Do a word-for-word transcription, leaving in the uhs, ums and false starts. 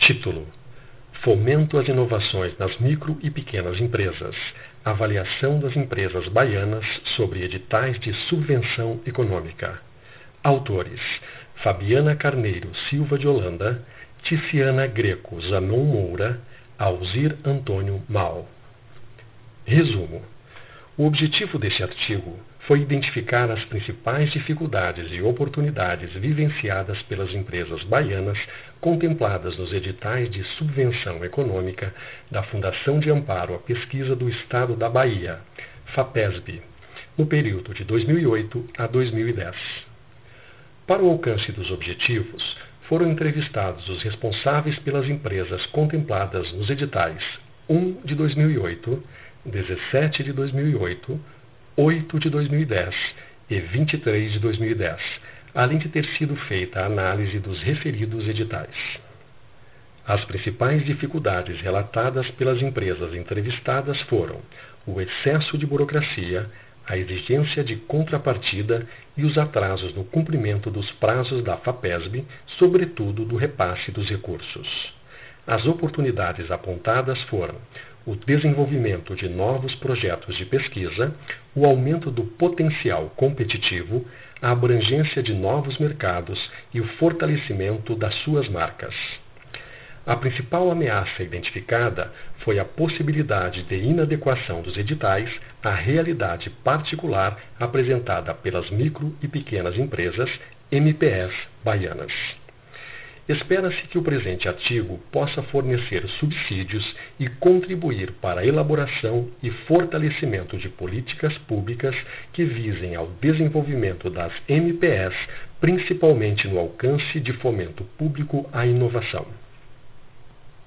Título: Fomento às inovações nas micro e pequenas empresas. Avaliação das empresas baianas sobre editais de subvenção econômica. Autores: Fabiana Carneiro Silva de Holanda, Ticiana Greco Zanon Moura, Alzir Antônio Mal. Resumo: o objetivo deste artigo foi identificar as principais dificuldades e oportunidades vivenciadas pelas empresas baianas contempladas nos editais de subvenção econômica da Fundação de Amparo à Pesquisa do Estado da Bahia, FAPESB, no período de dois mil e oito a dois mil e dez. Para o alcance dos objetivos, foram entrevistados os responsáveis pelas empresas contempladas nos editais um de dois mil e oito, dezessete de dois mil e oito, oito de dois mil e dez e vinte e três de dois mil e dez, além de ter sido feita a análise dos referidos editais. As principais dificuldades relatadas pelas empresas entrevistadas foram o excesso de burocracia, a exigência de contrapartida e os atrasos no cumprimento dos prazos da FAPESB, sobretudo do repasse dos recursos. As oportunidades apontadas foram o desenvolvimento de novos projetos de pesquisa, o aumento do potencial competitivo, a abrangência de novos mercados e o fortalecimento das suas marcas. A principal ameaça identificada foi a possibilidade de inadequação dos editais à realidade particular apresentada pelas micro e pequenas empresas M P S baianas. Espera-se que o presente artigo possa fornecer subsídios e contribuir para a elaboração e fortalecimento de políticas públicas que visem ao desenvolvimento das M P S, principalmente no alcance de fomento público à inovação.